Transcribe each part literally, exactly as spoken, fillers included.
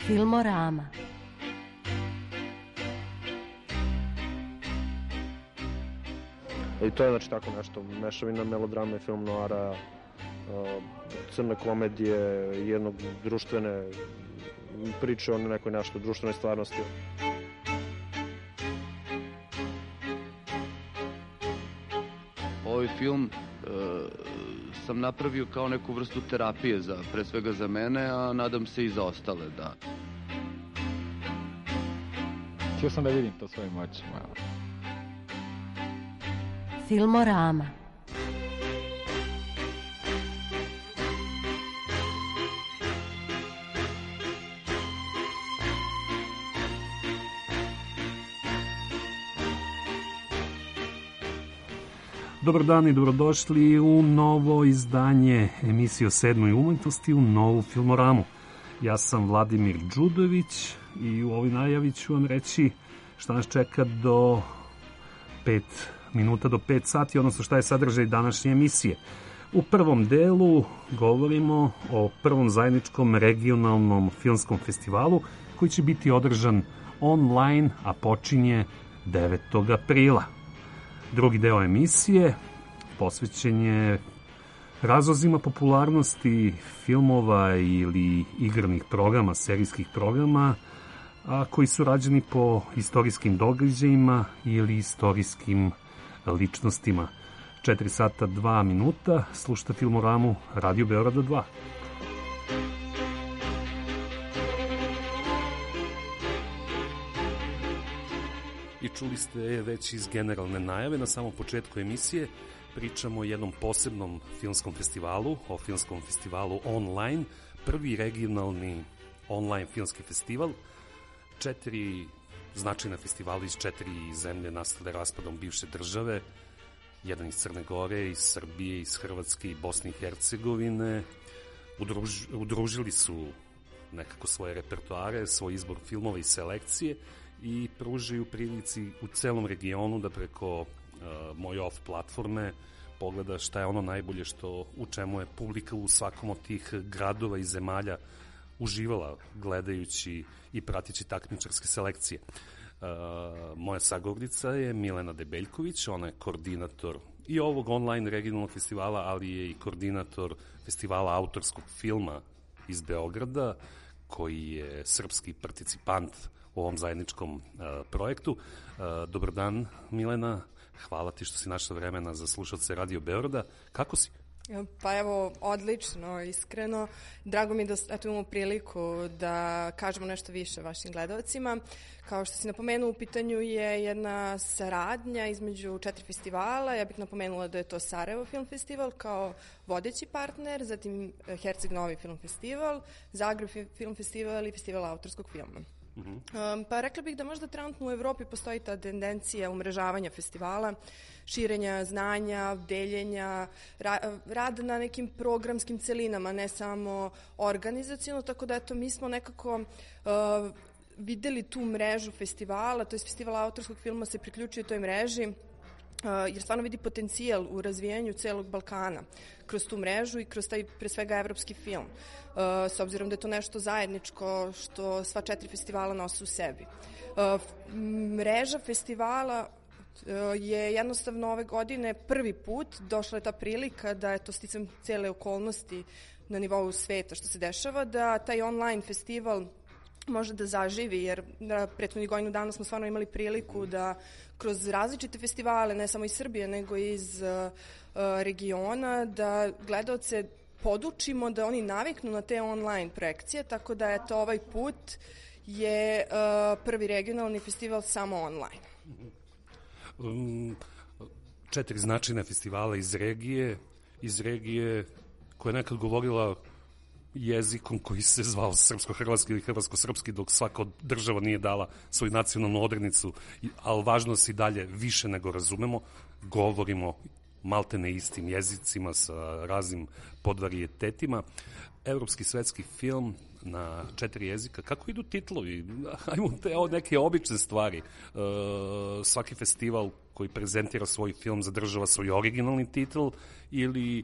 Filmorama. I to je znači tako nešto, mešavina melodrama i film noara, crne komedije, jednog društvene priče o nekoj nešto društvenoj stvarnosti. Ovaj film e, sam napravio kao neku vrstu terapije, za, pre svega za mene, a nadam se i za ostale, da. Htio sam da vidim to svojim očima. Filmorama. Dobar dan i dobrodošli u novo izdanje emisije o sedmoj umetnosti, u novu Filmoramu. Ja sam Vladimir Đudović i u ovoj najavi ću vam reći šta nas čeka do pet minuta do pet sati, odnosno šta je sadržaj današnje emisije. U prvom delu govorimo o prvom zajedničkom regionalnom filmskom festivalu koji će biti održan online, a počinje devetog aprila. Drugi deo emisije posvećen je razlozima popularnosti filmova ili igranih programa, serijskih programa, a koji su rađeni po istorijskim događajima ili istorijskim ličnostima. četiri sata dva minuta, slušate Filmoramu Radio Beograda dva. I čuli ste već iz generalne najave na samom početku emisije. Pričamo o jednom posebnom filmskom festivalu, o filmskom festivalu online, prvi regionalni online filmski festival. Četiri značajna festivala iz četiri zemlje nastale raspadom bivše države, jedan iz Crne Gore, iz Srbije, iz Hrvatske i Bosne i Hercegovine. Udruž, udružili su nekako svoje repertoare, svoj izbor filmova i selekcije i pružaju prilici u celom regionu da preko uh, moje off platforme pogleda šta je ono najbolje, što u čemu je publika u svakom od tih gradova i zemalja uživala gledajući i pratići takmičarske selekcije. Uh, moja sagovornica je Milena Debeljković, ona je koordinator i ovog online regionalnog festivala, ali je i koordinator festivala autorskog filma iz Beograda, koji je srpski participant u ovom zajedničkom uh, projektu. Uh, dobar dan, Milena, hvala ti što si našla vremena za slušalce Radio Beograda. Kako si? Pa evo, odlično, iskreno. Drago mi je da eto, imamo priliku da kažemo nešto više vašim gledalcima. Kao što si napomenuo, u pitanju je jedna saradnja između četiri festivala. Ja bih napomenula da je to Sarajevo Film Festival kao vodeći partner, zatim Herceg Novi Film Festival, Zagreb Film Festival i Festival autorskog filma. Um, pa rekla bih da možda trenutno u Evropi postoji ta tendencija umrežavanja festivala, širenja znanja, deljenja, ra, rad na nekim programskim celinama, ne samo organizacijalno, tako da eto mi smo nekako uh, videli tu mrežu festivala, to je festival autorskog filma se priključuje toj mreži, Uh, jer stvarno vidi potencijal u razvijanju celog Balkana kroz tu mrežu i kroz taj pre svega evropski film. Uh, s obzirom da je to nešto zajedničko što sva četiri festivala nose u sebi. Uh, mreža festivala uh, je jednostavno ove godine prvi put došla je ta prilika da je to sticam cele okolnosti na nivou sveta što se dešava, da taj online festival može da zaživi, jer na prethodnih godinu dana smo stvarno imali priliku da kroz različite festivale, ne samo iz Srbije, nego iz uh, regiona, da gledaoce podučimo da oni naviknu na te online projekcije, tako da je to ovaj put je uh, prvi regionalni festival samo online. Um, četiri značajne festivala iz regije, iz regije koja je nekad govorila jezikom koji se zvao srpsko-hrvatski ili hrvatsko-srpski, dok svaka od država nije dala svoju nacionalnu odrednicu, ali važno se i dalje više nego razumemo, govorimo maltene istim jezicima sa raznim podvarijetetima. Evropski svetski film na četiri jezika. Kako idu titlovi? Ajmo te neke obične stvari. E, svaki festival koji prezentira svoj film zadržava svoj originalni titl ili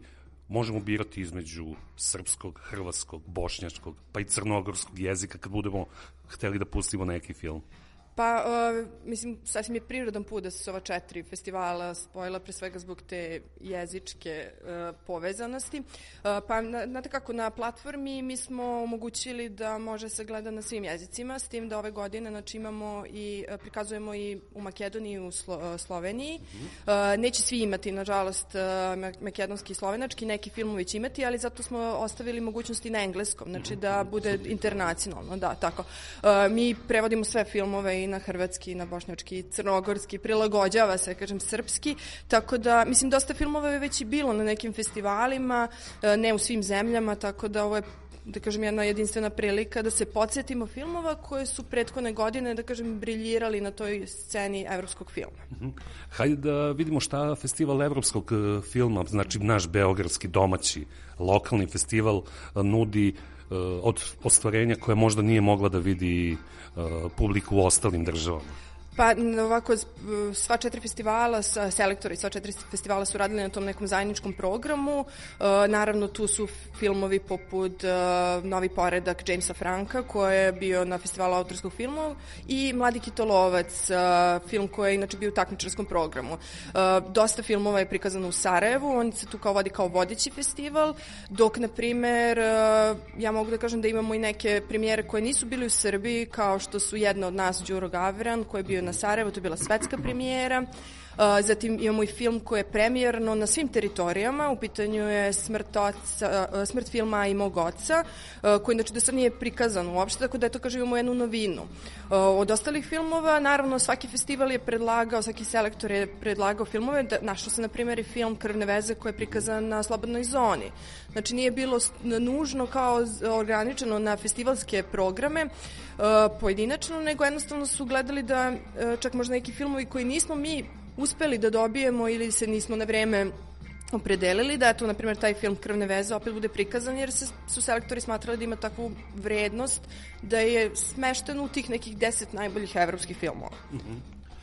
možemo birati između srpskog, hrvatskog, bošnjačkog, pa i crnogorskog jezika kad budemo hteli da pustimo neki film? Pa, uh, mislim, sasvim je prirodan put da su ova četiri festivala spojila pre svega zbog te jezičke uh, povezanosti. Uh, pa, na, znate kako, na platformi mi smo omogućili da može se gleda na svim jezicima, s tim da ove godine, znači, imamo i uh, prikazujemo i u Makedoniji i u Slo, uh, Sloveniji. Uh, neće svi imati, nažalost, uh, makedonski i slovenački, neki filmovi će imati, ali zato smo ostavili mogućnosti na engleskom, znači da bude internacionalno, da, tako. Uh, mi prevodimo sve filmove i na hrvatski, i na bošnjački, i crnogorski, prilagođava se, kažem, srpski, tako da, mislim, dosta filmova je već i bilo na nekim festivalima, ne u svim zemljama, tako da ovo je, da kažem, jedna jedinstvena prilika da se podsjetimo filmova koje su prethodne godine, da kažem, briljirali na toj sceni evropskog filma. Mm-hmm. Hajde da vidimo šta festival evropskog filma, znači naš beogradski, domaći, lokalni festival nudi od ostvarenja koje možda nije mogla da vidi uh, publiku u ostalim državama. Pa ovako, sva četiri festivala, selektori, sva četiri festivala su radili na tom nekom zajedničkom programu. Uh, naravno, tu su filmovi poput uh, Novi poredak Jamesa Franka, koji je bio na festivalu autorskog filma, i Mladi kitolovac, uh, film koji je inače bio u takmičarskom programu. Uh, dosta filmova je prikazano u Sarajevu, on se tu kao vodi kao vodeći festival, dok, na primer, uh, ja mogu da kažem da imamo i neke premijere koje nisu bili u Srbiji, kao što su Jedna od nas, Đuro Gavran, koji je bio na Sarajevu, to je bila svetska premijera. Zatim imamo i film koji je premijerno na svim teritorijama, u pitanju je Smrt, oca, smrt filma i mog oca, koji znači do sad nije prikazan uopšte, tako da je to, kaže, imamo jednu novinu. Od ostalih filmova, naravno, svaki festival je predlagao, svaki selektor je predlagao filmove, da, našao se, na primjer, i film Krvne veze koji je prikazan na Slobodnoj zoni. Znači, nije bilo nužno kao ograničeno na festivalske programe pojedinačno, nego jednostavno su gledali da čak možda neki filmovi koji nismo mi uspeli da dobijemo ili se nismo na vreme opredelili, da eto, na primjer, taj film Krvne veze opet bude prikazan, jer se, su selektori smatrali da ima takvu vrednost da je smešten u tih nekih deset najboljih evropskih filmova. Uh-huh.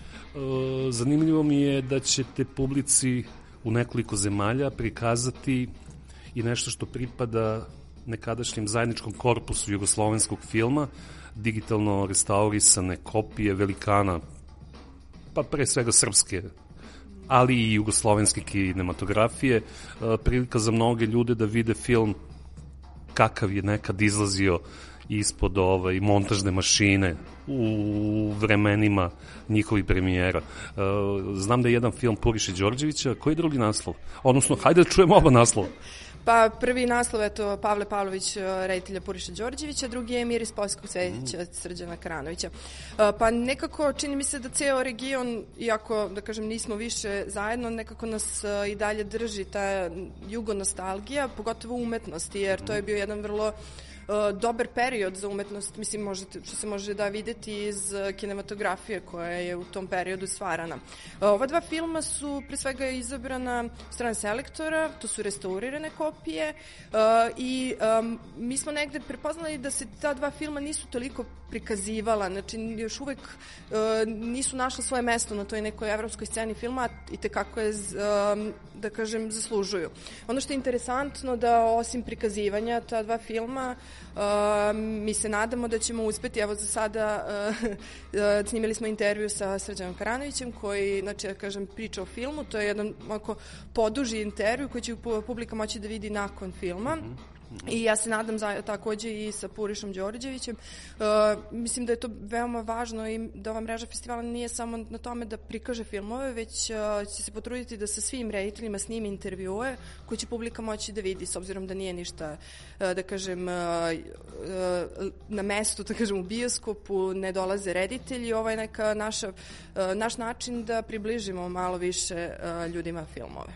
E, zanimljivo mi je da ćete publici u nekoliko zemalja prikazati i nešto što pripada nekadašnjem zajedničkom korpusu jugoslovenskog filma, digitalno restaurisane kopije velikana, pa pre svega srpske, ali i jugoslovenske kinematografije, prilika za mnoge ljude da vide film kakav je nekad izlazio ispod ovaj, montažne mašine u vremenima njihovih premijera. Znam da je jedan film Puriše Đorđevića, koji je drugi naslov? Odnosno, hajde da čujemo oba naslova. Pa prvi naslov je to Pavle Pavlović, reditelja Puriša Đorđevića, drugi je Miris Poljskog cveća Srđana Karanovića. Pa nekako čini mi se da ceo region, iako da kažem nismo više zajedno, nekako nas i dalje drži ta jugonostalgija, pogotovo umetnosti, jer to je bio jedan vrlo dobar period za umetnost, mislim, možete, što se može da videti iz kinematografije koja je u tom periodu stvarana. Ova dva filma su pre svega izabrana strane selektora, to su restaurirane kopije i mi smo negde prepoznali da se ta dva filma nisu toliko prikazivala, znači još uvek nisu našla svoje mesto na toj nekoj evropskoj sceni filma i tekako je, da kažem, zaslužuju. Ono što je interesantno da osim prikazivanja ta dva filma, Uh, mi se nadamo da ćemo uspeti, evo za sada uh, uh, snimili smo intervju sa Srđanom Karanovićem koji, znači, ja kažem, priča o filmu, to je jedan ovako poduži intervju koji će publika moći da vidi nakon filma. Mm-hmm. I ja se nadam za, takođe i sa Purišom Đorđevićem. Uh, mislim da je to veoma važno i da ova mreža festivala nije samo na tome da prikaže filmove, već uh, će se potruditi da sa svim rediteljima snimi intervjue koje će publika moći da vidi, s obzirom da nije ništa, uh, da kažem, uh, uh, na mestu, da kažem, u bioskopu, ne dolaze reditelji. Ovo je neka naša, uh, naš način da približimo malo više uh, ljudima filmove.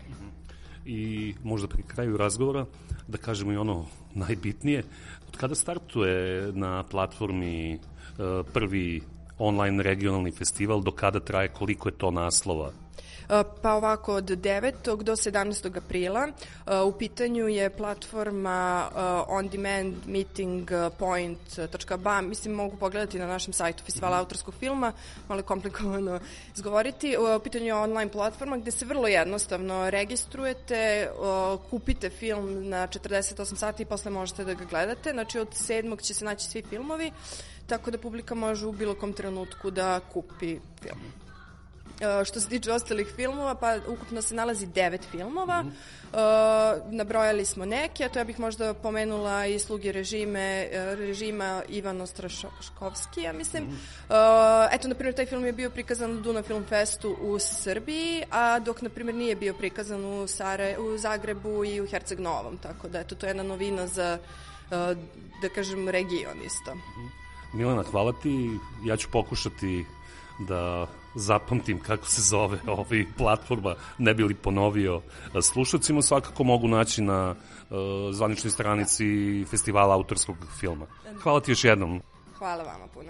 I možda pri kraju razgovora da kažemo i ono najbitnije, od kada startuje na platformi prvi online regionalni festival, do kada traje, koliko je to naslova? Pa ovako, od devetog do sedamnaestog aprila u pitanju je platforma on demand meeting point dot b a, mislim mogu pogledati na našem sajtu Festivala autorskog filma, malo je komplikovano izgovoriti. U pitanju je online platforma gde se vrlo jednostavno registrujete, kupite film na četrdeset osam sati i posle možete da ga gledate, znači od sedmog će se naći svi filmovi, tako da publika može u bilo kom trenutku da kupi film. Što se tiče ostalih filmova, pa ukupno se nalazi devet filmova. Mm -hmm. uh, nabrojali smo neke, a to ja bih možda pomenula i Sluge režime, režima Ivan Ostraškovski, ja mislim. Mm -hmm. uh, eto, na primjer, taj film je bio prikazan u Dunav Film Festu u Srbiji, a dok, na primjer, nije bio prikazan u, Sare, u Zagrebu i u Herceg Novom, tako da, eto, to je jedna novina za, uh, da kažem, region isto. Mm -hmm. Milena, hvala ti. Ja ću pokušati da zapamtim kako se zove ovaj platforma, ne bi li ponovio slušacima, svakako mogu naći na uh, zvaničnoj stranici Festivala autorskog filma. Hvala ti još jednom. Hvala vama puno.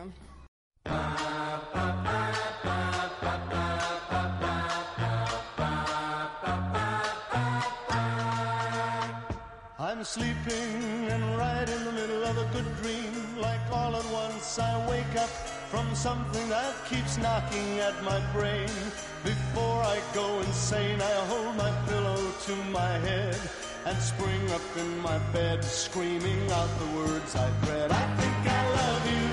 I'm sleeping and right in the middle of a good dream, like all at once I wake up from something that keeps knocking at my brain. Before I go insane, I hold my pillow to my head and spring up in my bed, screaming out the words I dread. I think I love you.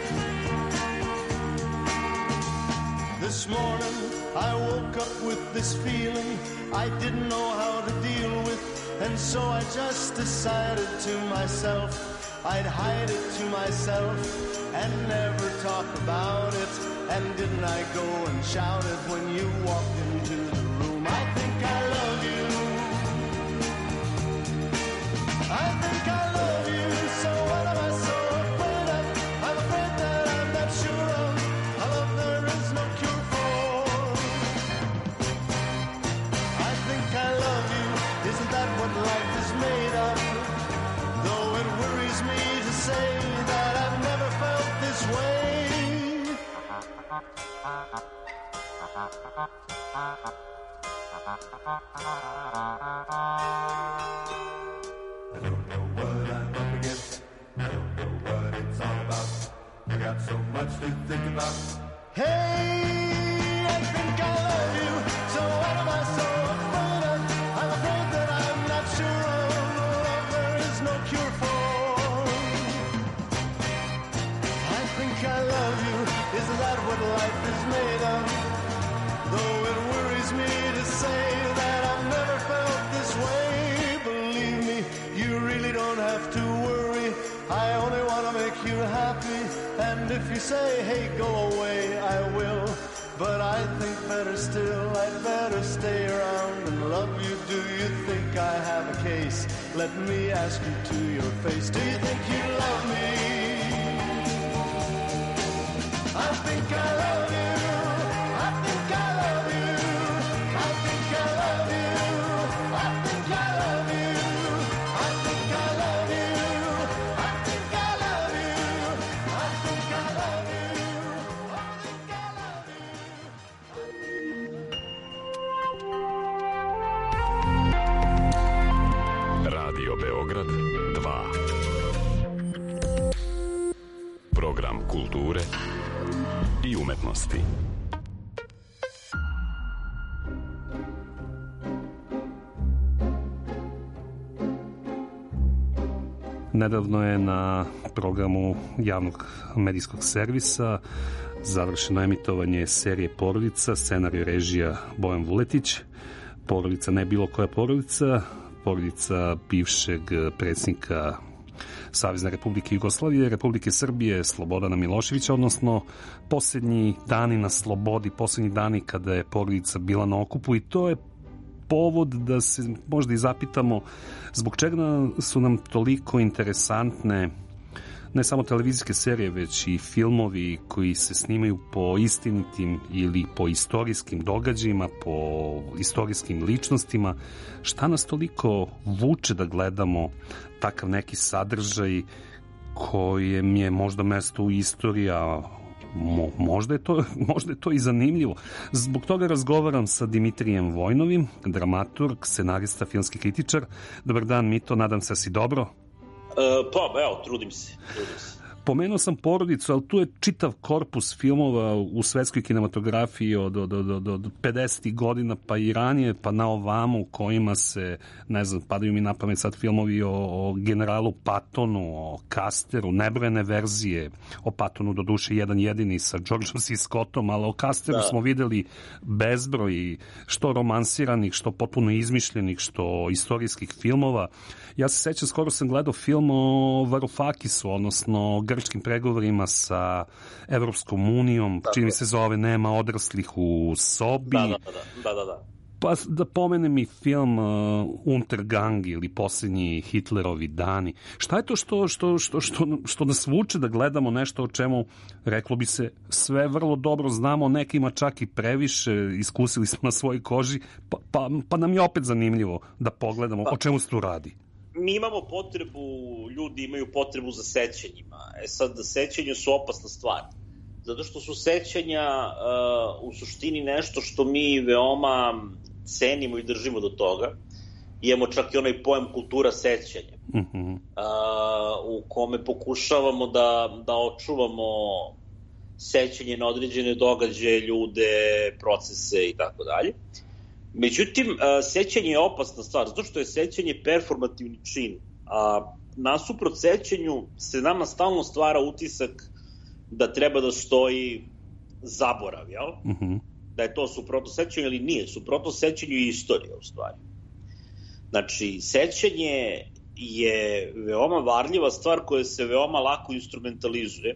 This morning I woke up with this feeling I didn't know how to deal with, and so I just decided to myself I'd hide it to myself and never talk about it. And didn't I go and shout it when you walked into the room? I think I love you. I think I love you. So what am I so afraid of? I'm afraid that I'm not sure of. A love there is no cure for. I think I love you. Isn't that what life is made of? Though it worries me to say that I've never felt this way. I don't know what I'm up against. I don't know what it's all about. I got so much to think about. Hey, I think I love you. So what am I so afraid of? I'm afraid that I'm not sure of the love there is no cure for. I think I love you. Isn't that what life is made of? Though it worries me to say that I've never felt this way. Believe me, you really don't have to worry. I only want to make you happy. And if you say, hey, go away, I will. But I think better still, I'd better stay around and love you. Do you think I have a case? Let me ask you to your face. Do you think you love me? I think I love you. I think I love you. I think I love you. I think I love you. I think I love you. I think I love you. I think I love you. I think I love you. Radio Beograd dva. Program kulture i umetnosti. Nedavno je na programu javnog medijskog servisa završeno emitovanje serije Porodica, scenarij režija Bojan Vuletić. Porodica, ne bilo koja porodica, porodica bivšeg predsjednika Savezne Republike Jugoslavije, Republike Srbije, Slobodana Miloševića, odnosno posljednji dani na slobodi, posljednji dani kada je porodica bila na okupu, i to je povod da se možda i zapitamo zbog čega su nam toliko interesantne ne samo televizijske serije, već i filmovi koji se snimaju po istinitim ili po istorijskim događajima, po istorijskim ličnostima. Šta nas toliko vuče da gledamo takav neki sadržaj kojem je možda mesto u istoriji, a Mo, možda, je to, možda je to i zanimljivo. Zbog toga razgovaram sa Dimitrijem Vojnovim, dramaturg, scenarista, filmski kritičar. Dobar dan, Mito, nadam se da si dobro. Uh, pa, evo, trudim se, trudim se. Pomenuo sam porodicu, ali tu je čitav korpus filmova u svetskoj kinematografiji od, od, od, od, od pedesetih godina pa i ranije, pa na ovamo u kojima se, ne znam, padaju mi na pamet sad filmovi o, o generalu Pattonu, o Casteru, nebrojene verzije o Pattonu, do duše jedan jedini sa Georgeom C. Scottom, ali o Casteru da. smo videli bezbroj što romansiranih, što potpuno izmišljenih, što istorijskih filmova. Ja se sećam, skoro sam gledao film o Varoufakisu, odnosno o grčkim pregovorima sa Evropskom unijom, da, čini mi se zove Nema odraslih u sobi. Da, da, da, da, da. Pa da pomenem i film uh, Untergang ili Posljednji Hitlerovi dani. Šta je to što, što, što, što, što nas vuče da gledamo nešto o čemu, reklo bi se, sve vrlo dobro znamo, nekima čak i previše, iskusili smo na svojoj koži, pa, pa, pa nam je opet zanimljivo da pogledamo pa. o čemu se tu radi. Mi imamo potrebu, ljudi imaju potrebu za sećanjima. E sad, sećanja su opasna stvar. Zato što su sećanja uh, u suštini nešto što mi veoma cenimo i držimo do toga. Imamo čak i onaj pojam kultura sećanja. Mm-hmm. Uh, u kome pokušavamo da, da očuvamo sećanje na određene događaje, ljude, procese i tako dalje. Međutim, sećanje je opasna stvar, zato što je sećanje performativni čin. A nasuprot sećanju se nama stalno stvara utisak da treba da stoji zaborav, jel? Mm-hmm. Da je to suprotno sećanju ili nije. Suprotno sećanju i istorija, u stvari. Znači, sećanje je veoma varljiva stvar koja se veoma lako instrumentalizuje,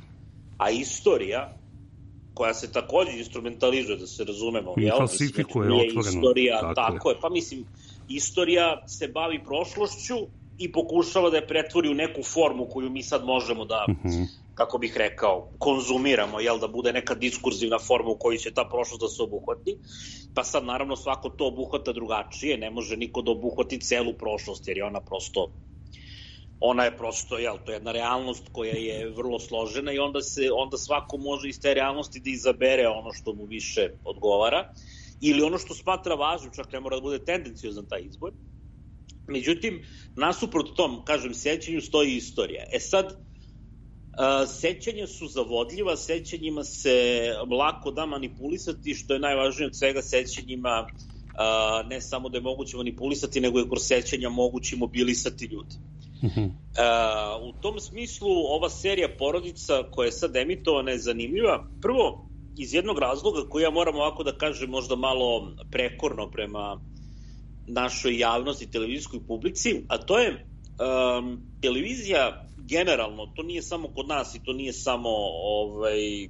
a istorija koja se takođe instrumentalizuje, da se razumemo. I falsifikuje otvoreno. Istorija, tako, tako je. je. Pa mislim, istorija se bavi prošlošću i pokušava da je pretvori u neku formu koju mi sad možemo da, uh-huh. kako bih rekao, konzumiramo, jel, da bude neka diskurzivna forma u kojoj će ta prošlost da se obuhvati. Pa sad, naravno, svako to obuhvata drugačije. Ne može niko da obuhvati celu prošlost, jer je ona prosto... Ona je prosto, jel, to je jedna realnost koja je vrlo složena i onda se onda svako može iz te realnosti da izabere ono što mu više odgovara ili ono što smatra važnim, čak ne mora da bude tendenciozan taj izbor. Međutim, nasuprot tom, kažem, sećanju stoji istorija. E sad, uh, sećanja su zavodljiva, sećanjima se lako da manipulisati, što je najvažnije od svega, sećanjima uh, ne samo da je moguće manipulisati, nego je kroz sećanja moguće mobilisati ljudi. Uh, u tom smislu ova serija Porodica koja je sad emitovana je zanimljiva. Prvo, iz jednog razloga koji ja moram ovako da kažem možda malo prekorno prema našoj javnosti, televizijskoj publici, a to je um, televizija generalno, to nije samo kod nas i to nije samo ovaj,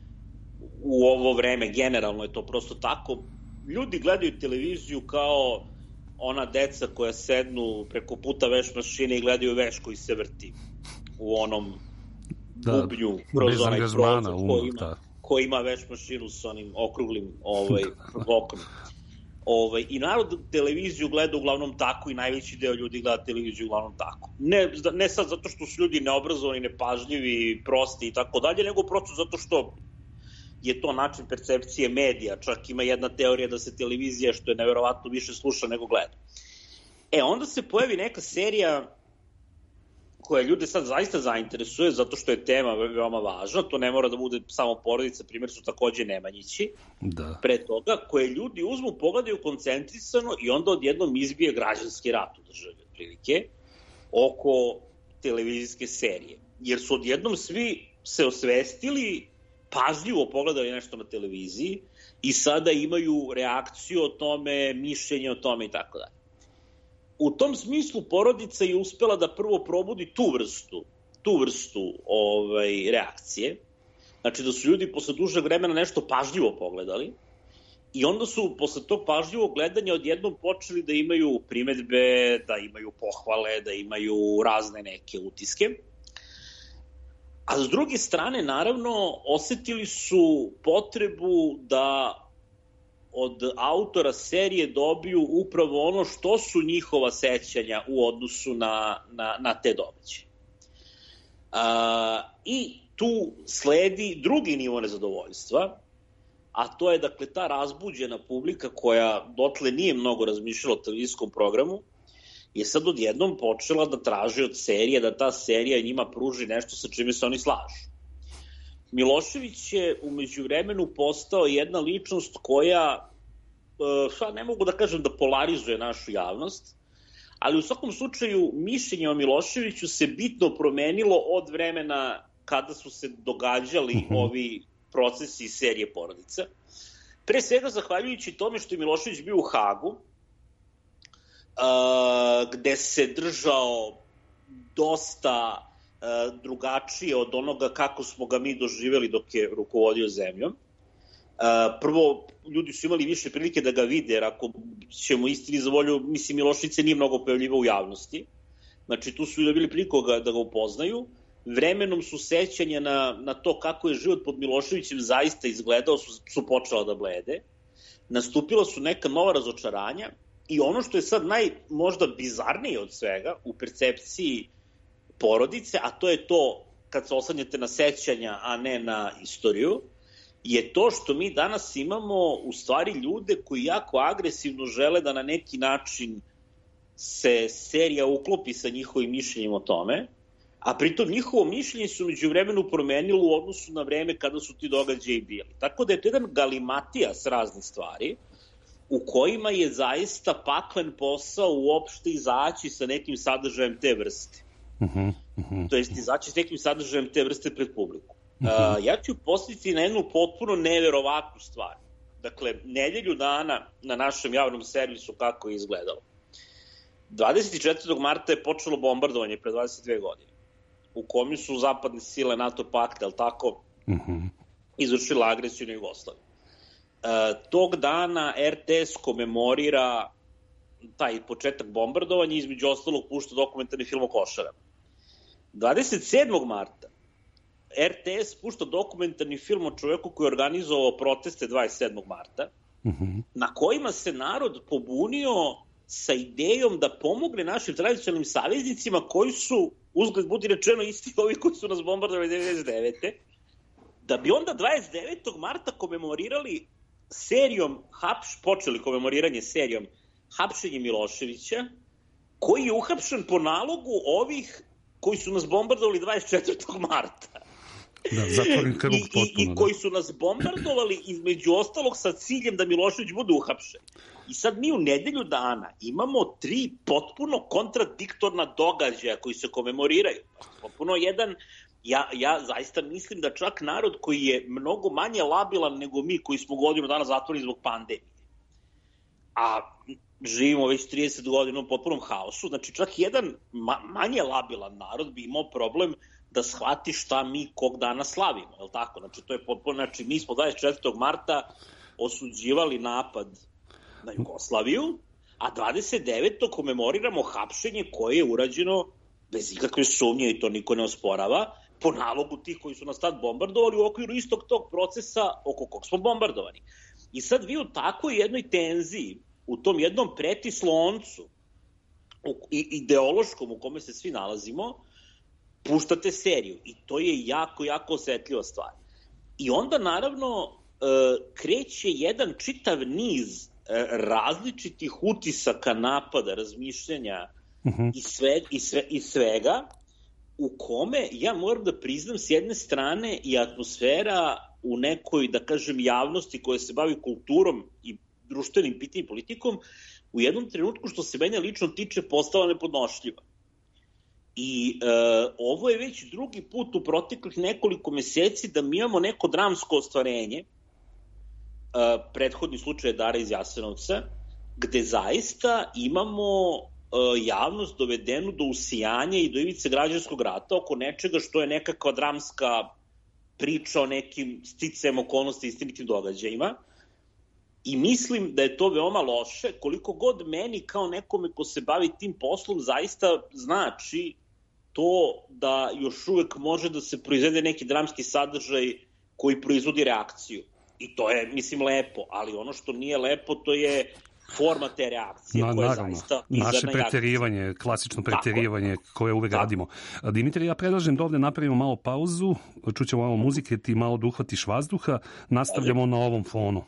u ovo vreme, generalno je to prosto tako. Ljudi gledaju televiziju kao ona deca koja sednu preko puta veš mašine i gledaju veš koji se vrti u onom da, bubnju kroz onaj prozor koji ima, koji ima veš mašinu s onim okruglim ovaj, okom. Ovaj, I narod televiziju gleda uglavnom tako i najveći deo ljudi gleda televiziju uglavnom tako. Ne, ne sad zato što su ljudi neobrazovani, nepažljivi, prosti i tako dalje, nego prosto zato što je to način percepcije medija. Čak ima jedna teorija da se televizija, što je neverovatno, više sluša nego gleda. E, onda se pojavi neka serija koja ljude sad zaista zainteresuje, zato što je tema veoma važna. To ne mora da bude samo Porodica, primjer su takođe Nemanjići. Da. Pre toga, koje ljudi uzmu, pogledaju koncentrisano i onda odjednom izbije građanski rat u državi, otprilike, oko televizijske serije. Jer su odjednom svi se osvestili, pažljivo pogledali nešto na televiziji i sada imaju reakciju o tome, mišljenje o tome i tako dalje. U tom smislu Porodica je uspela da prvo probudi tu vrstu, tu vrstu ovaj, reakcije. Znači da su ljudi posle dužeg vremena nešto pažljivo pogledali i onda su posle tog pažljivog gledanja odjednom počeli da imaju primetbe, da imaju pohvale, da imaju razne neke utiske. A s druge strane, naravno, osetili su potrebu da od autora serije dobiju upravo ono što su njihova sećanja u odnosu na, na, na te događaje. I tu sledi drugi nivo nezadovoljstva, a to je, dakle, ta razbuđena publika koja dotle nije mnogo razmišljala o televizijskom programu, je sad odjednom počela da traži od serije da ta serija njima pruži nešto sa čime se oni slažu. Milošević je umeđu vremenu postao jedna ličnost koja, sad ne mogu da kažem da polarizuje našu javnost, ali u svakom slučaju mišljenje o Miloševiću se bitno promenilo od vremena kada su se događali mm-hmm. ovi procesi iz serije Porodica. Pre svega zahvaljujući tome što je Milošević bio u Hagu, uh, gde se držao dosta uh, drugačije od onoga kako smo ga mi doživeli dok je rukovodio zemljom. Uh, prvo, ljudi su imali više prilike da ga vide, jer ako ćemo istini za volju, mislim, Milošević se nije mnogo pojavljivao u javnosti. Znači, tu su bili prilike da ga upoznaju. Vremenom su sećanja na, na to kako je život pod Miloševićem zaista izgledao, su, su počela da blede. Nastupila su neka nova razočaranja i ono što je sad naj, možda bizarnije od svega u percepciji Porodice, a to je to kad se oslanjate na sećanja, a ne na istoriju, je to što mi danas imamo u stvari ljude koji jako agresivno žele da na neki način se serija uklopi sa njihovim mišljenjem o tome, a pritom njihovo mišljenje su među vremenu promenilo u odnosu na vreme kada su ti događaji bili. Tako da je to jedan galimatijas raznih stvari u kojima je zaista paklen posao uopšte izaći sa nekim sadržajem te vrste. Uh-huh, uh-huh, to jest izaći s nekim sadržajem te vrste pred publiku. Uh-huh. Uh, ja ću postaviti na jednu potpuno neverovatnu stvar. Dakle, nedelju dana na našem javnom servisu kako je izgledalo. dvadeset četvrtog marta je počelo bombardovanje pre dvadeset dve godine, u kome su zapadne sile NATO pakta, ali tako, uh-huh. izvršila agresiju na Jugoslaviju. E, tog dana R T S komemorira taj početak bombardovanja, između ostalog pušta dokumentarni film o Košarama. dvadeset sedmog marta R T S pušta dokumentarni film o čoveku koji je organizovao proteste dvadeset sedmog marta, uh-huh. na kojima se narod pobunio sa idejom da pomogne našim tradicionalnim saveznicima koji su, uzgled budi rečeno, isti ovi koji su nas bombardovali devedeset devete da bi onda dvadeset devetog marta komemorirali serijom, hapš, počeli komemoriranje serijom hapšenje Miloševića, koji je uhapšen po nalogu ovih koji su nas bombardovali dvadeset četvrtog marta. Da, zatvoren krug potpuno. I, i, i koji su nas bombardovali između ostalog sa ciljem da Milošević bude uhapšen. I sad mi u nedelju dana imamo tri potpuno kontradiktorna događaja koji se komemoriraju. Potpuno jedan, ja, ja zaista mislim da čak narod koji je mnogo manje labilan nego mi koji smo godinu dana zatvoreni zbog pandemije, a živimo već trideset godina u potpunom haosu, znači čak jedan ma, manje labilan narod bi imao problem da shvati šta mi kog dana slavimo, je li tako? Znači to je potpuno, znači mi smo dvadeset četvrtog marta osuđivali napad na Jugoslaviju, a dvadeset devetog komemoriramo hapšenje koje je urađeno bez ikakve sumnje i to niko ne osporava, po nalogu tih koji su nas tad bombardovali u okviru istog tog procesa oko kog smo bombardovani. I sad vi u takvoj jednoj tenziji, u tom jednom pretisloncu ideološkom u kome se svi nalazimo, puštate seriju i to je jako, jako osetljiva stvar. I onda naravno kreće jedan čitav niz različitih utisaka, napada, razmišljanja uh-huh. i, sve, i, sve, i svega u kome ja moram da priznam s jedne strane i atmosfera u nekoj, da kažem, javnosti koja se bavi kulturom i društvenim pitanjem i politikom u jednom trenutku što se mene lično tiče postala nepodnošljiva. I e, ovo je već drugi put u proteklih nekoliko meseci da mi imamo neko dramsko ostvarenje, e, prethodni slučaj Dara iz Jasenovca, gde zaista imamo e, javnost dovedenu do usijanja i do ivice građanskog rata oko nečega što je nekakva dramska priča o nekim sticajem okolnosti i istinitim događajima. I mislim da je to veoma loše, koliko god meni kao nekome ko se bavi tim poslom zaista znači to da još uvek može da se proizvede neki dramski sadržaj koji proizvodi reakciju. I to je, mislim, lepo, ali ono što nije lepo to je forma te reakcije Na, koja je naravno, zaista naše bizarna i preterivanje, klasično preterivanje koje uvek Tako. radimo. Dimitrij, ja predlažem da ovde napravimo malo pauzu, čućemo malo muzike, ti malo da uhvatiš vazduha, nastavljamo na ovom fonu.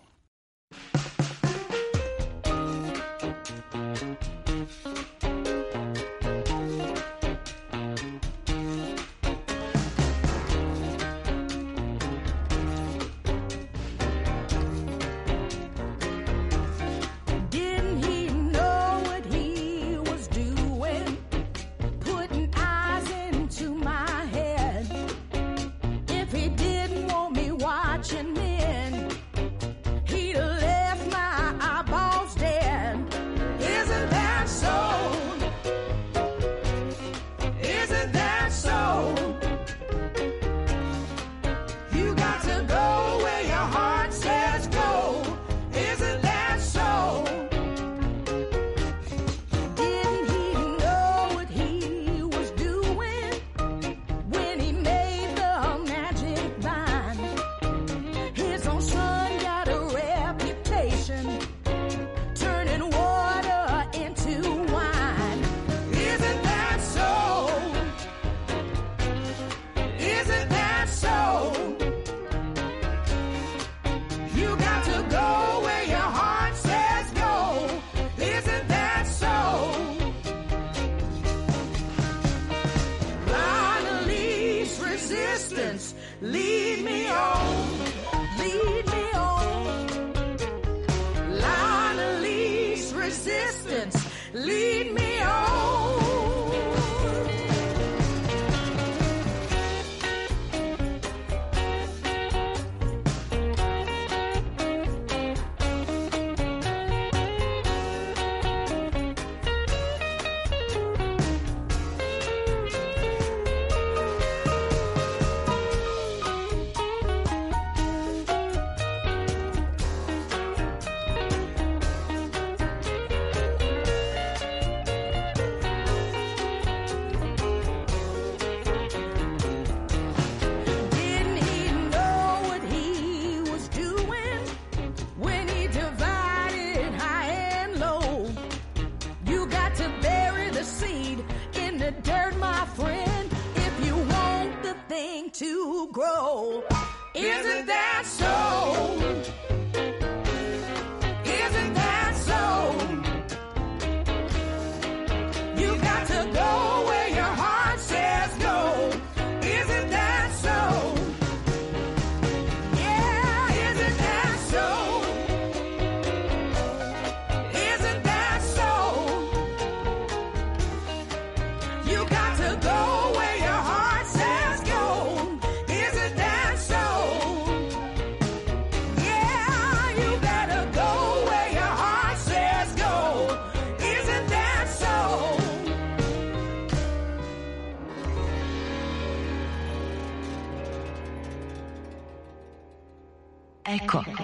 Eko.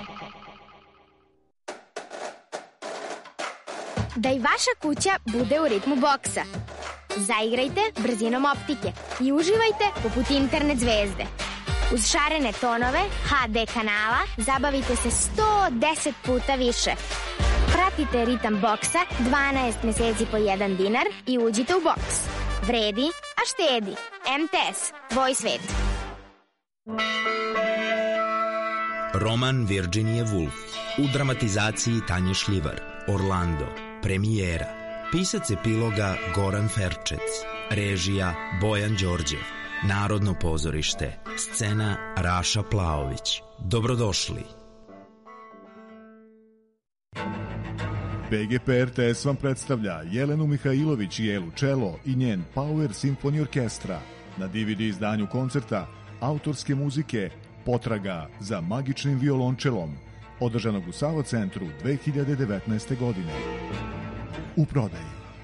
Da i vaša kuća bude u ritmu boksa. Zaigrajte brzinom optike i uživajte poput internet zvezde. Uz šarene tonove ha de kanala zabavite se sto deset puta više. Pratite ritam boksa dvanaest meseci po jedan dinar i uđite u boks. Vredi, a štedi. em te es, tvoj svet. Roman Virginia Woolf u dramatizaciji Tanje Šljivar. Orlando. Premijera. Pisac epiloga Goran Ferčec. Režija Bojan Đorđev. Narodno pozorište. Scena Raša Plaović. Dobrodošli. be ge pe er te es vam predstavlja Jelenu Mihajlović i Elu Čelo i njen Power Symphony Orkestra na de ve de izdanju koncerta autorske muzike Potraga za magičnim violončelom, održanog u Sava centru dve hiljade devetnaeste. godine. U prodaji.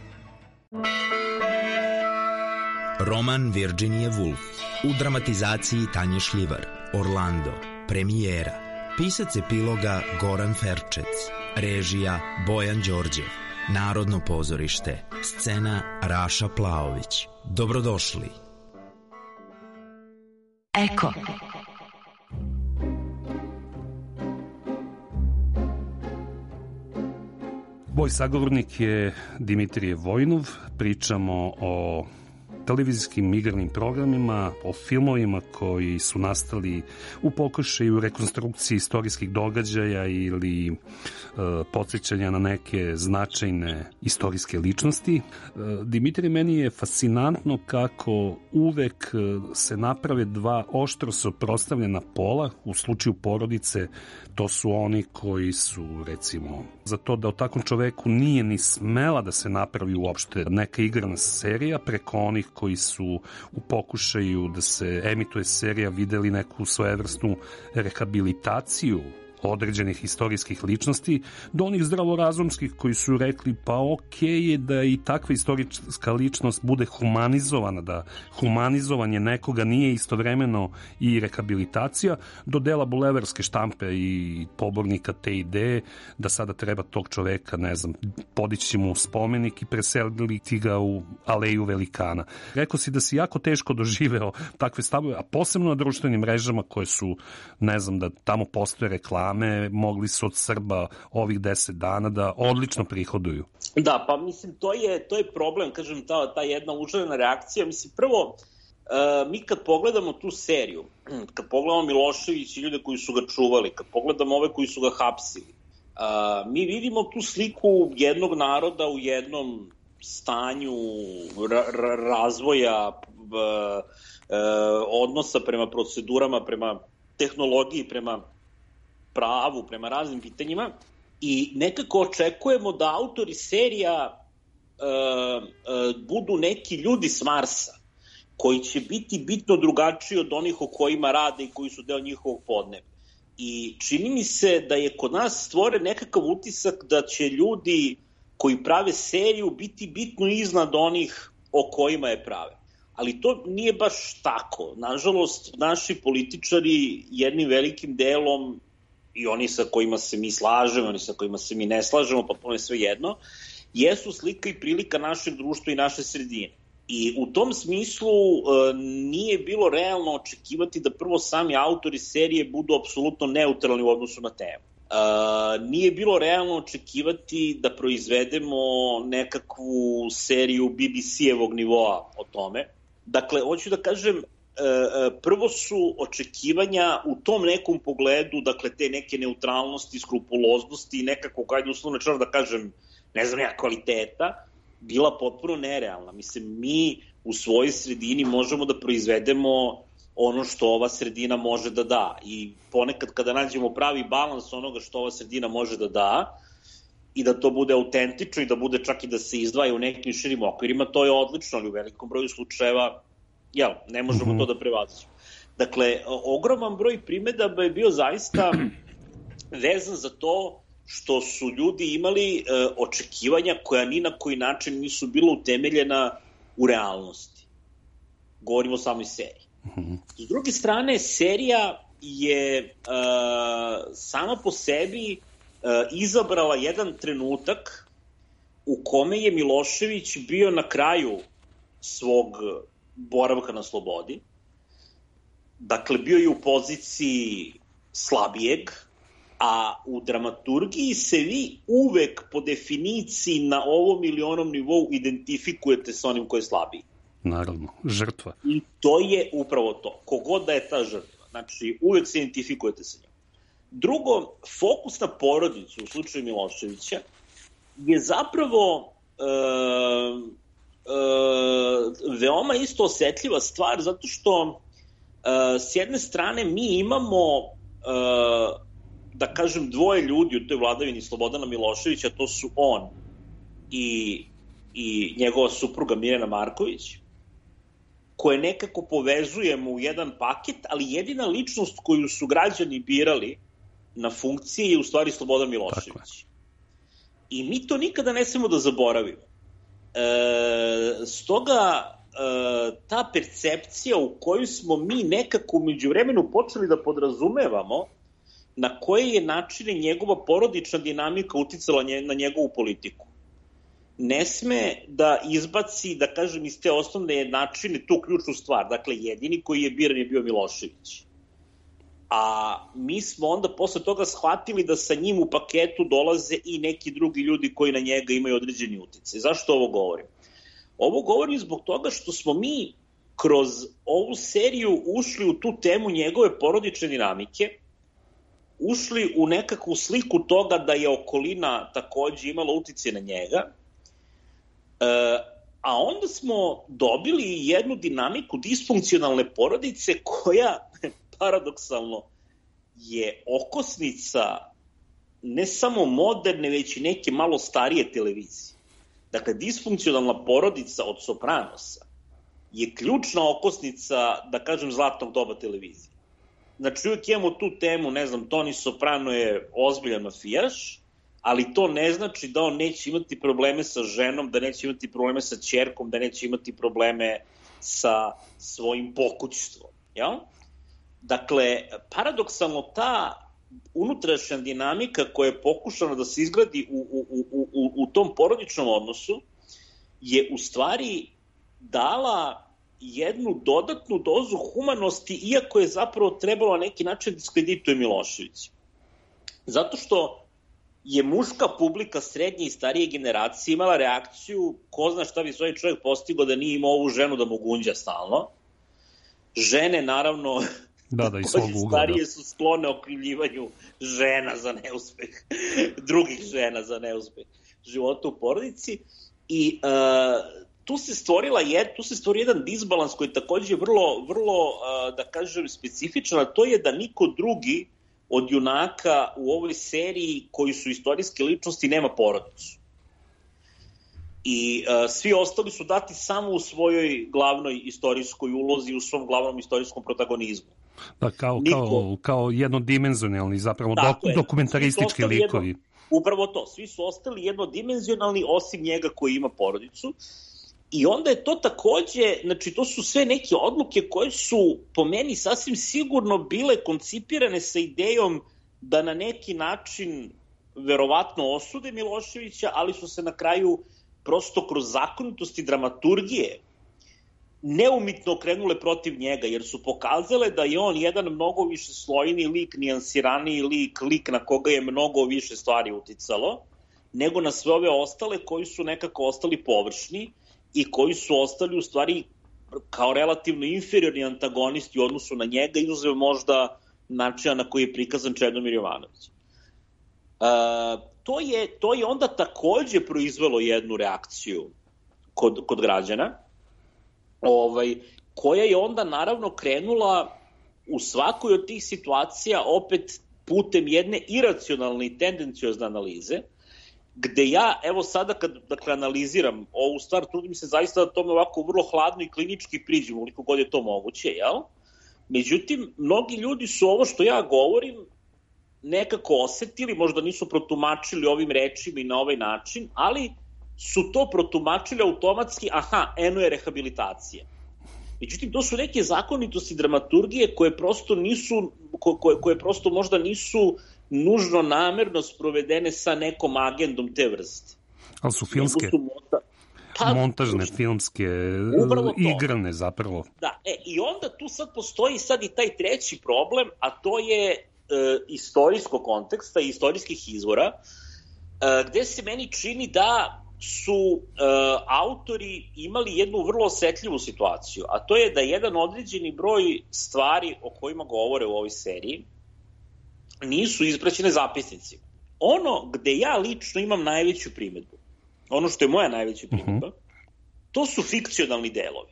Roman Virginia Woolf u dramatizaciji Tanje Šljivar. Orlando. Premijera. Pisac epiloga Goran Ferčec. Režija Bojan Đorđev. Narodno pozorište. Scena Raša Plaović. Dobrodošli. Eko. Moj sagovornik je Dimitrije Vojnov. Pričamo o televizijskim igranim programima, o filmovima koji su nastali u pokušaju rekonstrukcije istorijskih događaja ili e, podsjećanja na neke značajne istorijske ličnosti. E, Dimitrije, meni je fascinantno kako uvek se naprave dva oštro suprotstavljena pola. U slučaju porodice to su oni koji su, recimo, za to da o takvom čoveku nije ni smela da se napravi uopšte neka igrana serija, preko onih koji su u pokušaju da se emituje serija videli neku svojevrsnu rehabilitaciju određenih istorijskih ličnosti, do onih zdravorazumskih koji su rekli pa okej je da i takva istorijska ličnost bude humanizovana, da humanizovanje nekoga nije istovremeno i rehabilitacija, do dela bulevarske štampe i pobornika te ideje da sada treba tog čoveka, ne znam, podići mu spomenik i preseliti ga u aleju velikana. Rekao si da si jako teško doživeo takve stavove, a posebno na društvenim mrežama koje su, ne znam, da tamo postoje reklame, mogli su od Srba ovih deset dana da odlično prihoduju. Da, pa mislim, to je, to je problem, kažem, ta, ta jedna užaljena reakcija. Mislim, prvo, uh, mi kad pogledamo tu seriju, kad pogledamo Milošević i ljude koji su ga čuvali, kad pogledamo ove koji su ga hapsili, uh, mi vidimo tu sliku jednog naroda u jednom stanju ra- ra- razvoja, uh, uh, odnosa prema procedurama, prema tehnologiji, prema pravu, prema raznim pitanjima, i nekako očekujemo da autori serija e, e, budu neki ljudi s Marsa, koji će biti bitno drugačiji od onih o kojima rade i koji su deo njihovog podneblja. I čini mi se da je kod nas stvoren nekakav utisak da će ljudi koji prave seriju biti bitno iznad onih o kojima je prave. Ali to nije baš tako. Nažalost, naši političari jednim velikim delom, i oni sa kojima se mi slažemo, oni sa kojima se mi ne slažemo, potpuno je sve jedno, jesu slika i prilika našeg društva i naše sredine. I u tom smislu e, nije bilo realno očekivati da prvo sami autori serije budu apsolutno neutralni u odnosu na temu. E, nije bilo realno očekivati da proizvedemo nekakvu seriju B B C-evog nivoa o tome. Dakle, hoću da kažem, prvo su očekivanja u tom nekom pogledu, dakle te neke neutralnosti, skrupuloznosti i nekako, kajde uslovno čar da kažem, ne znam ja, kvaliteta, bila potpuno nerealna. Mislim, mi u svojoj sredini možemo da proizvedemo ono što ova sredina može da da, i ponekad kada nađemo pravi balans onoga što ova sredina može da da i da to bude autentično i da bude čak i da se izdvaja u nekim širim okvirima, to je odlično, ali u velikom broju slučajeva jel, ne možemo mm-hmm. to da prevaziđemo. Dakle, ogroman broj primedaba je bio zaista vezan za to što su ljudi imali e, očekivanja koja ni na koji način nisu bila utemeljena u realnosti. Govorimo o samoj seriji. Mm-hmm. S druge strane, serija je e, sama po sebi e, izabrala jedan trenutak u kome je Milošević bio na kraju svog boravka na slobodi. Dakle, bio je u poziciji slabijeg, a u dramaturgiji se vi uvek po definiciji na ovom ili onom nivou identifikujete sa onim ko je slabiji. Naravno, žrtva. I to je upravo to. Kogod da je ta žrtva. Znači, uvek se identifikujete sa njom. Drugo, fokus na porodicu u slučaju Miloševića je zapravo e, e, veoma isto osetljiva stvar, zato što e, s jedne strane mi imamo e, da kažem dvoje ljudi u toj vladavini Slobodana Miloševića, to su on i, i njegova supruga Mirjana Marković, koje nekako povezujemo u jedan paket, ali jedina ličnost koju su građani birali na funkcije je u stvari Slobodan Milošević. I mi to nikada ne smemo da zaboravimo. E, stoga e, ta percepcija u kojoj smo mi nekako umeđu vremenu počeli da podrazumevamo na koje je načine njegova porodična dinamika uticala na njegovu politiku, ne sme da izbaci, da kažem, iz te osnovne načine tu ključnu stvar. Dakle, jedini koji je biran je bio Milošević. a mi smo onda posle toga shvatili da sa njim u paketu dolaze i neki drugi ljudi koji na njega imaju određeni uticaj. Zašto ovo govorim? Ovo govorim zbog toga što smo mi kroz ovu seriju ušli u tu temu njegove porodične dinamike, ušli u nekakvu sliku toga da je okolina takođe imala uticaj na njega, e, a onda smo dobili jednu dinamiku disfunkcionalne porodice koja, paradoksalno, je okosnica ne samo moderne, već i neke malo starije televizije. Dakle, disfunkcionalna porodica od Sopranosa je ključna okosnica, da kažem, zlatnog doba televizije. Znači, uvijek imamo tu temu, ne znam, Toni Soprano je ozbiljan mafijaš, ali to ne znači da on neće imati probleme sa ženom, da neće imati probleme sa ćerkom, da neće imati probleme sa svojim pokućstvom. Jel? Dakle, paradoksalno ta unutrašnja dinamika koja je pokušana da se izgradi u, u, u, u, u tom porodičnom odnosu je u stvari dala jednu dodatnu dozu humanosti, iako je zapravo trebalo na neki način diskredituje Milošević. Zato što je muška publika srednje i starije generacije imala reakciju, ko zna šta bi svoj čovjek postigao da nije imao ovu ženu da mu gunđa stalno. Žene, naravno, da, da, i svog ugla, starije da. su sklone okrivljivanju žena za neuspeh, drugih žena za neuspeh života u porodici i uh, tu se stvorila jed, tu se stvorio jedan disbalans koji je takođe vrlo, vrlo uh, da kažem, specifičan, a to je da niko drugi od junaka u ovoj seriji koji su istorijske ličnosti nema porodicu. I uh, svi ostali su dati samo u svojoj glavnoj istorijskoj ulozi, u svom glavnom istorijskom protagonizmu. Da, kao, Niko, kao, kao jednodimenzionalni, zapravo dok, je, dokumentaristički likovi. Jedno, upravo to, svi su ostali jednodimenzionalni osim njega koji ima porodicu. I onda je to takođe, znači to su sve neke odluke koje su po meni sasvim sigurno bile koncipirane sa idejom da na neki način verovatno osude Miloševića, ali su se na kraju prosto kroz zakonitosti dramaturgije neumitno okrenule protiv njega, jer su pokazale da je on jedan mnogo više slojni lik, nijansiraniji lik, lik na koga je mnogo više stvari uticalo, nego na sve ove ostale koji su nekako ostali površni i koji su ostali u stvari kao relativno inferiorni antagonisti u odnosu na njega, izuzev možda načina na koji je prikazan Čedomir Jovanović. Uh, to, je, to je onda takođe proizvelo jednu reakciju kod, kod građana, ovaj, koja je onda naravno krenula u svakoj od tih situacija opet putem jedne iracionalne i tendenciozne analize, gde ja, evo sada kad dakle, analiziram ovu stvar, trudim se zaista da tome ovako vrlo hladno i klinički priđem, ukoliko god je to moguće, jel? Međutim, mnogi ljudi su ovo što ja govorim nekako osetili, možda nisu protumačili ovim rečima i na ovaj način, ali su to protumačili automatski, aha, eno je rehabilitacija. Međutim, to su neke zakonitosti dramaturgije koje prosto nisu, koje, koje prosto možda nisu nužno namerno sprovedene sa nekom agendom te vrste. Ali su filmske, su monta... pa, montažne, filmske, igrane zapravo. Da, e, i onda tu sad postoji sad i taj treći problem, a to je e, istorijskog konteksta i istorijskih izvora, e, gde se meni čini da su e, autori imali jednu vrlo osetljivu situaciju, a to je da jedan određeni broj stvari o kojima govore u ovoj seriji nisu ispraćene zapisnicima. Ono gde ja lično imam najveću primedbu, ono što je moja najveća primedba, uh-huh. to su fikcionalni delovi.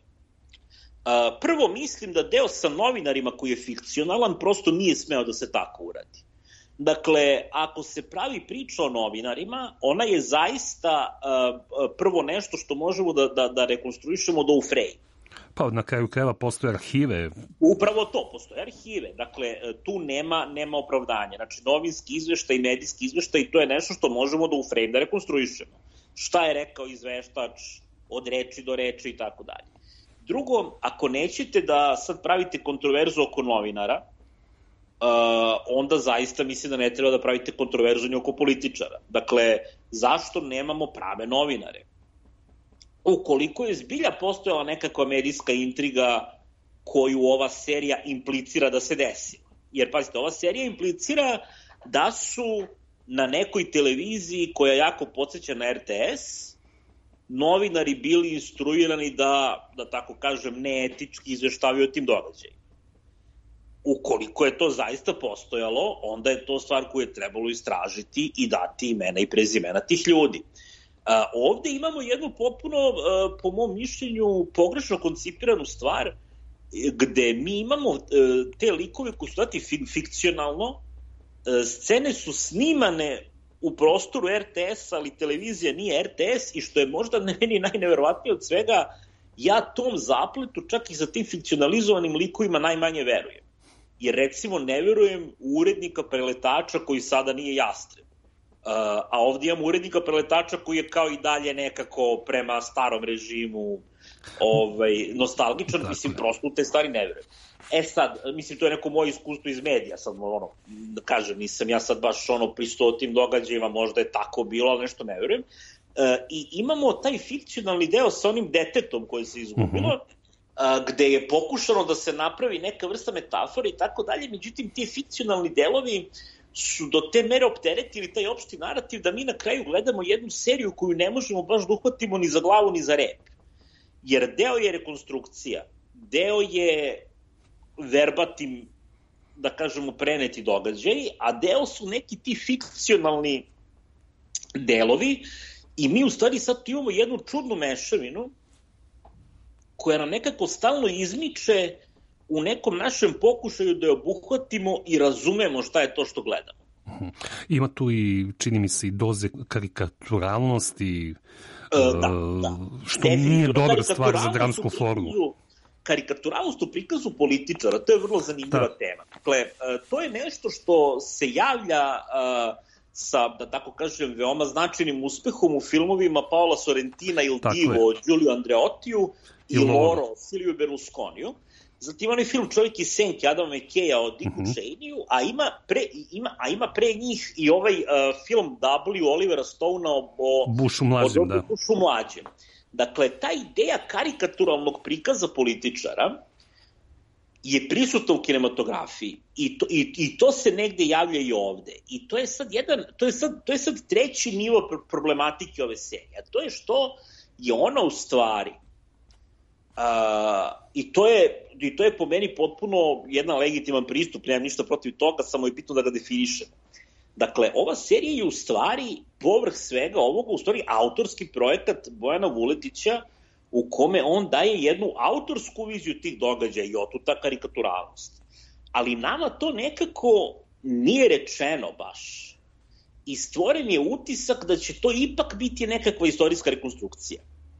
Uh, prvo mislim da deo sa novinarima koji je fikcionalan prosto nije smeo da se tako uradi. Dakle, ako se pravi priča o novinarima, ona je zaista uh, prvo nešto što možemo da, da, da rekonstruišemo do u frame. Pa na kraju krajeva postoje arhive. Upravo to, postoje arhive. Dakle, tu nema, nema opravdanja. Znači, novinski izveštaj, medijski izveštaj, to je nešto što možemo da u frame da rekonstruišemo. Šta je rekao izveštač od reči do reči i tako dalje. Drugo, ako nećete da sad pravite kontroverzu oko novinara, uh, onda zaista mislim da ne treba da pravite kontroverzu ni oko političara. Dakle, zašto nemamo prave novinare? Ukoliko je zbilja postojala nekakva medijska intriga koju ova serija implicira da se desila. Jer, pazite, ova serija implicira da su na nekoj televiziji koja jako podsjeća na R T S novinari bili instruirani da, da tako kažem, neetički izveštavaju o tim događajima. Ukoliko je to zaista postojalo, onda je to stvar koju je trebalo istražiti i dati imena i prezimena tih ljudi. A, ovde imamo jednu potpuno, a, po mom mišljenju, pogrešno koncipiranu stvar, gde mi imamo a, te likove koji su dati fikcionalno, a, scene su snimane u prostoru R T S, ali televizija nije R T S i što je možda meni najneverovatnije od svega, ja tom zapletu čak i za tim fikcionalizovanim likovima najmanje verujem. Jer recimo ne verujem u urednika preletača koji sada nije Jastreb. Uh, a ovdje imam urednika preletača koji je kao i dalje nekako prema starom režimu ovaj, nostalgičan, dakle. Mislim, prosto u te stvari ne verujem. E sad, mislim, to je neko moje iskustvo iz medija, sad ono, da kažem, nisam ja sad baš ono pristao tim događajima, možda je tako bilo, ali nešto ne verujem. Uh, I imamo taj fikcionalni deo sa onim detetom koje se izgubilo, uh-huh. gde je pokušano da se napravi neka vrsta metafora i tako dalje, međutim, ti fikcionalni delovi su do te mere opteretili taj opšti narativ da mi na kraju gledamo jednu seriju koju ne možemo baš da uhvatimo ni za glavu ni za rep. Jer deo je rekonstrukcija, deo je verbatim, da kažemo, preneti događaj, a deo su neki ti fikcionalni delovi i mi u stvari sad imamo jednu čudnu mešavinu koja nam nekako stalno izmiče u nekom našem pokušaju da je obuhvatimo i razumemo šta je to što gledamo. Ima tu i, čini mi se, i doze karikaturalnosti, e, da, da. što nije dobra stvar za dramsku formu. Karikaturalnost u prikazu političara, to je vrlo zanimljiva da. tema. Dakle, to je nešto što se javlja uh, sa, da tako kažem, veoma značajnim uspehom u filmovima Paola Sorrentina, Il Divo, o Giulio Andreottiju i, i Loro, Silvio Berlusconiju. Zatim onaj film Čovjek iz senke Adama McKaya o Dicku uh-huh. Cheneyu, a ima pre, ima, a ima pre njih i ovaj uh, film W Olivera Stonea o, o Bushu mlađem, da. Bushu mlađem. Dakle, ta ideja karikaturalnog prikaza političara je prisutna u kinematografiji i to, i, i to se negde javlja i ovde. I to je sad jedan, to je sad, to je sad treći nivo problematike ove serije. A to je što je ona u stvari uh, i to je i to je po meni potpuno jedan legitiman pristup, nemam ništa protiv toga, samo je bitno da ga definišemo. Dakle, ova serija je u stvari, povrh svega ovoga, u stvari autorski projekat Bojana Vuletića u kome on daje jednu autorsku viziju tih događaja i otuta karikaturalnost. Ali nama to nekako nije rečeno baš. I stvoren je utisak da će to ipak biti nekakva istorijska rekonstrukcija.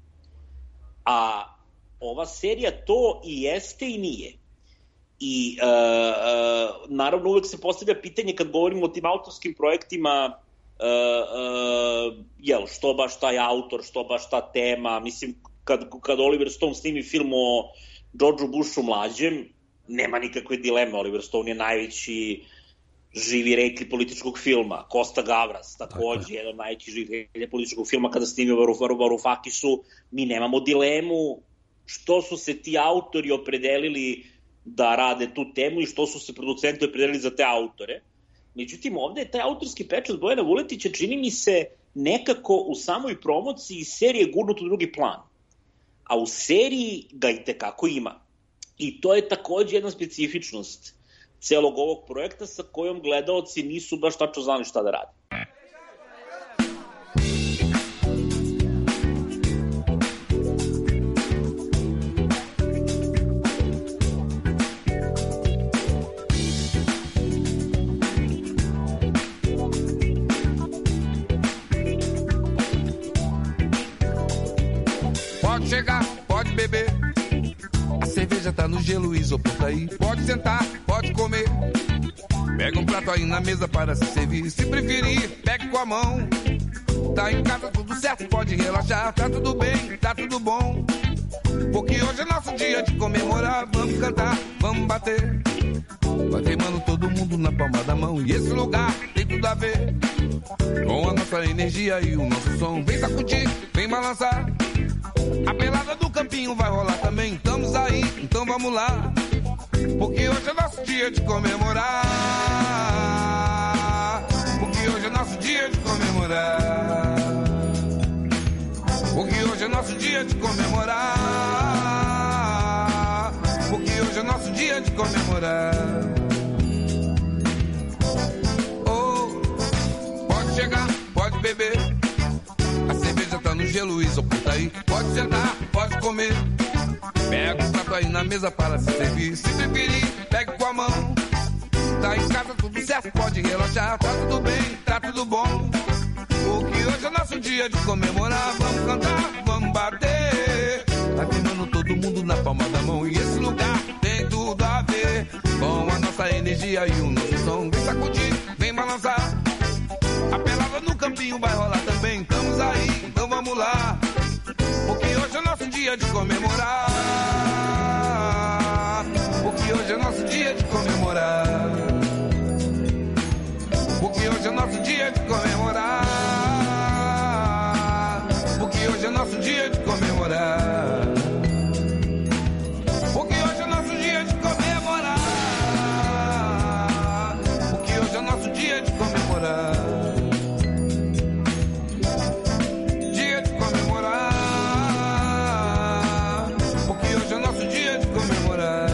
A ova serija to i jeste i nije. I uh, uh, naravno uvek se postavlja pitanje kad govorimo o tim autorskim projektima, uh, uh, jel, što baš taj autor, što baš ta tema. Mislim, kad, kad Oliver Stone snimi film o Georgeu Bushu mlađem, nema nikakve dileme. Oliver Stone je najveći živi reditelj političkog filma. Costa Gavras, takođe, jedan najveći živi reditelj političkog filma kada snimio Varoufakisu. Mi nemamo dilemu što su se ti autori opredelili da rade tu temu i što su se producenti opredelili za te autore. Međutim, ovde je taj autorski pečat Bojana Vuletića, čini mi se, nekako u samoj promociji serije gurnut u drugi plan. A u seriji ga i tekako ima. I to je takođe jedna specifičnost celog ovog projekta sa kojom gledaoci nisu baš tačno znali šta da rade. Pode chegar, pode beber. A cerveja tá no gelo, isopor tá aí. Pode sentar, pode comer. Pega um prato aí na mesa para se servir. Se preferir, pegue com a mão. Tá em casa tudo certo, pode relaxar. Tá tudo bem, tá tudo bom. Porque hoje é nosso dia de comemorar. Vamos cantar, vamos bater. Vai queimando todo mundo na palma da mão. E esse lugar tem tudo a ver com a nossa energia e o nosso som. Vem sacudir, vem balançar. A pelada do campinho vai rolar também. Estamos aí, então vamos lá. porque hoje é nosso dia de comemorar. Porque hoje é nosso dia de comemorar. Porque hoje é nosso dia de comemorar. Porque hoje é nosso dia de comemorar. Oh, pode chegar, pode beber. A cerveja tá no gelo, isopor tá aí. Pode sentar, pode comer. Pega o prato aí na mesa para se servir. Se preferir, pegue com a mão. Tá em casa tudo certo, pode relaxar. Tá tudo bem, tá tudo bom. Porque hoje é nosso dia de comemorar. Vamos cantar, vamos bater. Tá queimando todo mundo na palma da mão. E esse lugar tem tudo a ver com a nossa energia e o nosso som. Vem sacudir, vem balançar. A pelada no campinho vai rolar também. Estamos aí, então vamos lá. Porque hoje é nosso dia de comemorar. Porque hoje é nosso dia de comemorar. Porque hoje é nosso dia de comemorar. Porque hoje é nosso dia de comemorar. Porque hoje é nosso dia de comemorar. Porque hoje é nosso dia de comemorar. Dia de comemorar. Porque hoje é nosso dia de comemorar.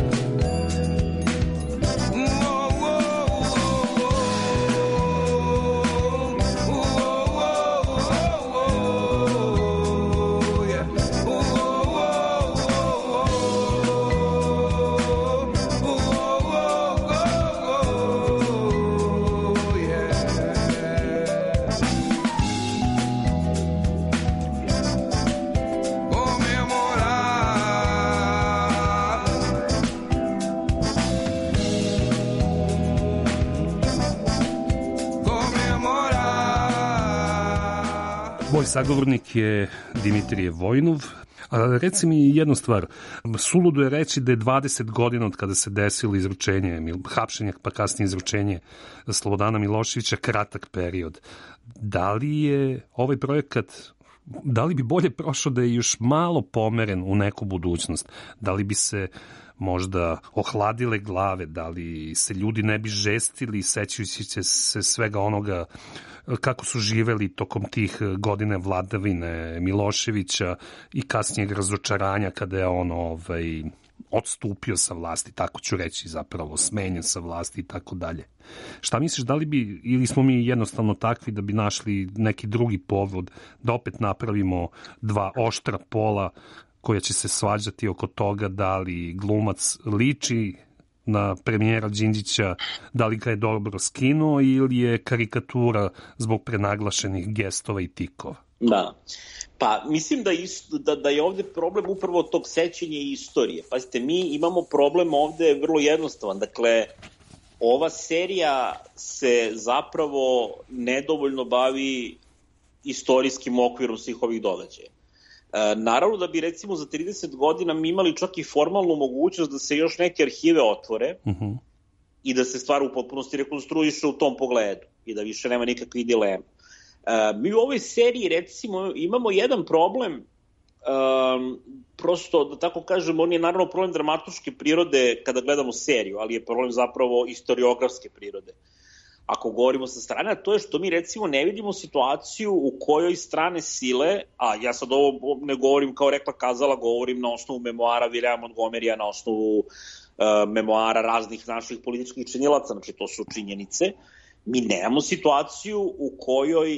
Moj sagovornik je Dimitrije Vojnov. A reci mi jednu stvar, suludo je reći da je dvadeset godina od kada se desilo izručenje, hapšenje pa kasnije izručenje Slobodana Miloševića kratak period. Da li je ovaj projekat, da li bi bolje prošao da je još malo pomeren u neku budućnost? Da li bi se možda ohladile glave, da li se ljudi ne bi žestili sećajući se svega onoga kako su živeli tokom tih godine vladavine Miloševića i kasnijeg razočaranja kada je on ovaj, odstupio sa vlasti, tako ću reći zapravo, smenjen sa vlasti i tako dalje. Šta misliš, da li bi, ili smo mi jednostavno takvi da bi našli neki drugi povod da opet napravimo dva oštra pola koja će se svađati oko toga da li glumac liči na premijera Đinđića, da li ga je dobro skinuo ili je karikatura zbog prenaglašenih gestova i tikova? Da. Pa mislim da, ist, da, da je ovde problem upravo tog sećanja i istorije. Pazite, mi imamo problem ovde vrlo jednostavan. Dakle, ova serija se zapravo nedovoljno bavi istorijskim okvirom svih ovih događaja. E, naravno da bi recimo za trideset godina mi imali čak i formalnu mogućnost da se još neke arhive otvore uh-huh. i da se stvar u potpunosti rekonstruiše u tom pogledu i da više nema nikakvih dilema. E, mi u ovoj seriji recimo imamo jedan problem, um, prosto da tako kažem, on je naravno problem dramaturške prirode kada gledamo seriju, ali je problem zapravo istoriografske prirode. Ako govorimo sa strane, to je što mi recimo ne vidimo situaciju u kojoj strane sile, a ja sad ovo ne govorim kao rekla kazala, govorim na osnovu memoara Williama Montgomerya, na osnovu uh, memoara raznih naših političkih činilaca, znači to su činjenice, mi nemamo situaciju u kojoj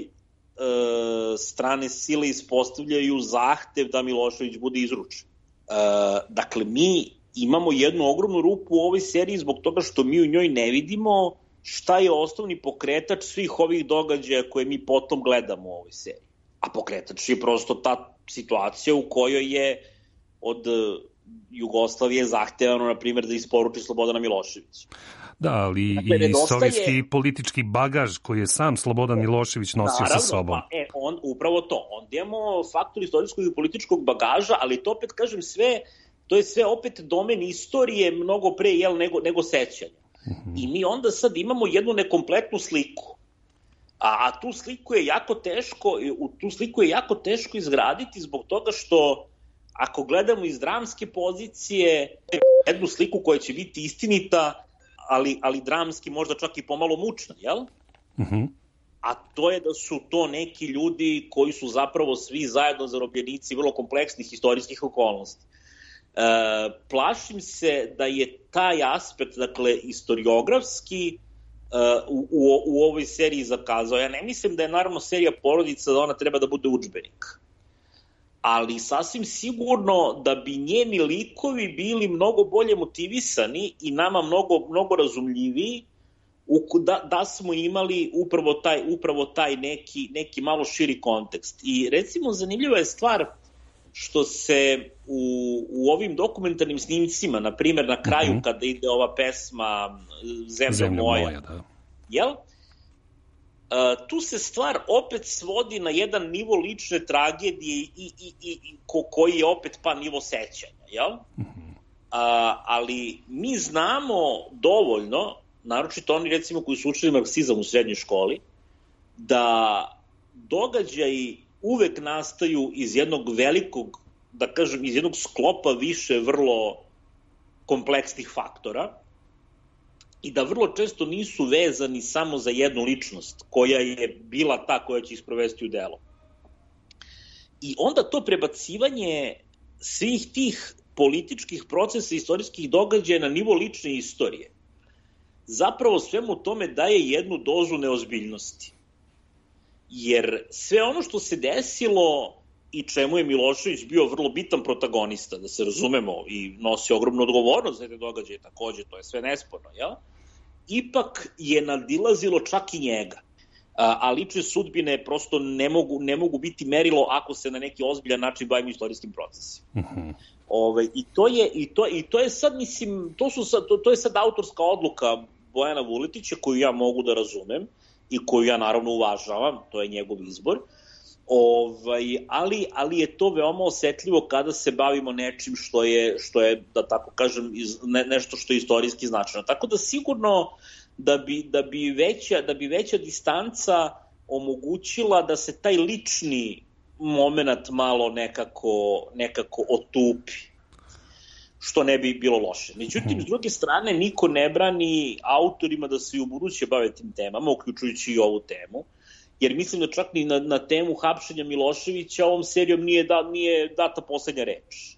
uh, strane sile ispostavljaju zahtev da Milošević bude izručen. Uh, dakle, mi imamo jednu ogromnu rupu u ovoj seriji zbog toga što mi u njoj ne vidimo šta je osnovni pokretač svih ovih događaja koje mi potom gledamo u ovoj seriji. A pokretač je prosto ta situacija u kojoj je od Jugoslavije zahtevano, na primjer, da isporuči Slobodana Miloševića. Da, ali dakle, i sovjetski je politički bagaž koji je sam Slobodan Milošević nosio naravno, sa sobom. Pa, e, on, upravo to. Onda imamo faktor istorijskog i političkog bagaža, ali to opet, kažem, sve, to je sve opet domen istorije mnogo pre, jel, nego, nego sećanja. Mm-hmm. I mi onda sad imamo jednu nekompletnu sliku. A, a tu sliku je jako teško, u tu sliku je jako teško izgraditi zbog toga što ako gledamo iz dramske pozicije, jednu sliku koja će biti istinita, ali, ali dramski možda čak i pomalo mučna, jel? Mhm. A to je da su to neki ljudi koji su zapravo svi zajedno zarobljenici vrlo kompleksnih istorijskih okolnosti. E, plašim se da je taj aspekt, dakle, istoriografski uh, u, u, u ovoj seriji zakazao. Ja ne mislim da je naravno serija Porodica da ona treba da bude udžbenik. Ali sasvim sigurno da bi njeni likovi bili mnogo bolje motivisani i nama mnogo, mnogo razumljiviji da, da smo imali upravo taj, upravo taj neki, neki malo širi kontekst. I recimo zanimljiva je stvar što se u, u ovim dokumentarnim snimcima, na primjer na kraju mm-hmm. kada ide ova pesma Zemlja, Zemlja moja, moja da. Jel? Uh, tu se stvar opet svodi na jedan nivo lične tragedije i, i, i, i ko, koji je opet pa nivo sećanja, jel? Mm-hmm. Uh, ali mi znamo dovoljno, naročito oni recimo koji su učili marksizam u srednjoj školi, da događaji uvek nastaju iz jednog velikog, da kažem, iz jednog sklopa više vrlo kompleksnih faktora i da vrlo često nisu vezani samo za jednu ličnost koja je bila ta koja će ih sprovesti u delo. I onda to prebacivanje svih tih političkih procesa, istorijskih događaja na nivo lične istorije zapravo svemu tome daje jednu dozu neozbiljnosti. Jer sve ono što se desilo i čemu je Milošević bio vrlo bitan protagonista, da se razumemo, i nosi ogromnu odgovornost za te događaje takođe, to je sve nesporno, jel? Ipak je nadilazilo čak i njega. A, a lične sudbine prosto ne mogu, ne mogu biti merilo ako se na neki ozbiljan način bavimo istorijskim procesima. Mm-hmm. Ove, i, to je, i, to, I to je sad, mislim, to, su sad, to, to je sad autorska odluka Bojana Vuletića koju ja mogu da razumem i koju ja naravno uvažavam, to je njegov izbor, ovaj, ali, ali je to veoma osetljivo kada se bavimo nečim što je, što je da tako kažem, iz, ne, nešto što je istorijski značajno. Tako da sigurno da bi, da bi, veća, da bi veća distanca omogućila da se taj lični moment malo nekako, nekako otupi, što ne bi bilo loše. Međutim, s druge strane, niko ne brani autorima da se i u buduće bave tim temama, uključujući i ovu temu, jer mislim da čak ni na, na temu hapšenja Miloševića ovom serijom nije, da, nije data poslednja reč.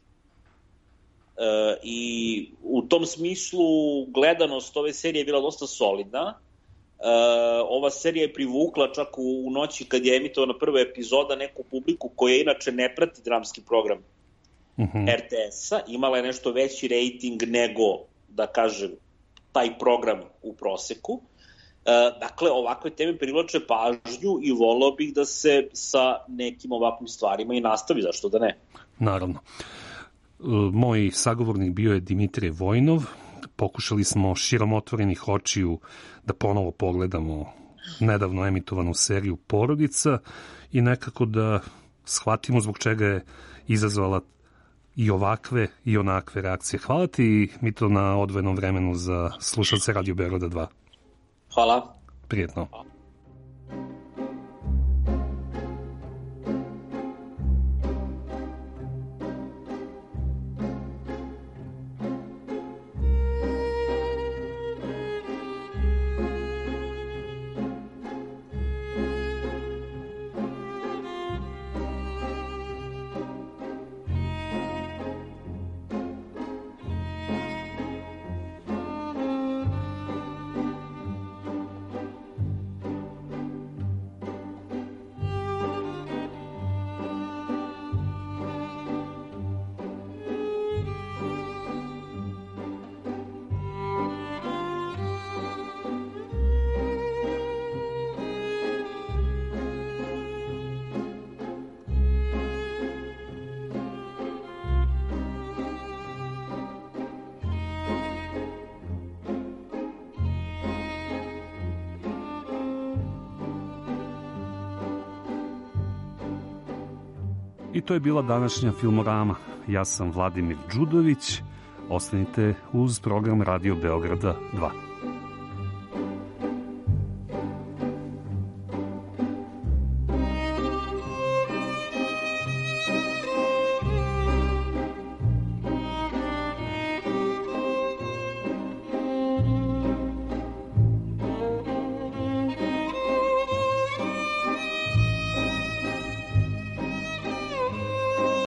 E, I u tom smislu gledanost ove serije je bila dosta solidna. E, ova serija je privukla čak u, u noći kad je emitovana prva epizoda neku publiku koja inače ne prati dramski program mm-hmm. er te es-a, imala je nešto veći rejting nego, da kažem, taj program u proseku. E, dakle, ovakve teme privlače pažnju i volao bih da se sa nekim ovakvim stvarima i nastavi, zašto da ne? Naravno. Moj sagovornik bio je Dimitrije Vojnov. Pokušali smo širom otvorenih očiju da ponovo pogledamo nedavno emitovanu seriju Porodica i nekako da shvatimo zbog čega je izazvala i ovakve i onakve reakcije. Hvala ti, Mito, na odvojenom vremenu za slušalce Radio Beograda dva. Hvala. Prijetno. I to je bila današnja Filmorama. Ja sam Vladimir Đudović. Ostanite uz program Radio Beograda dva.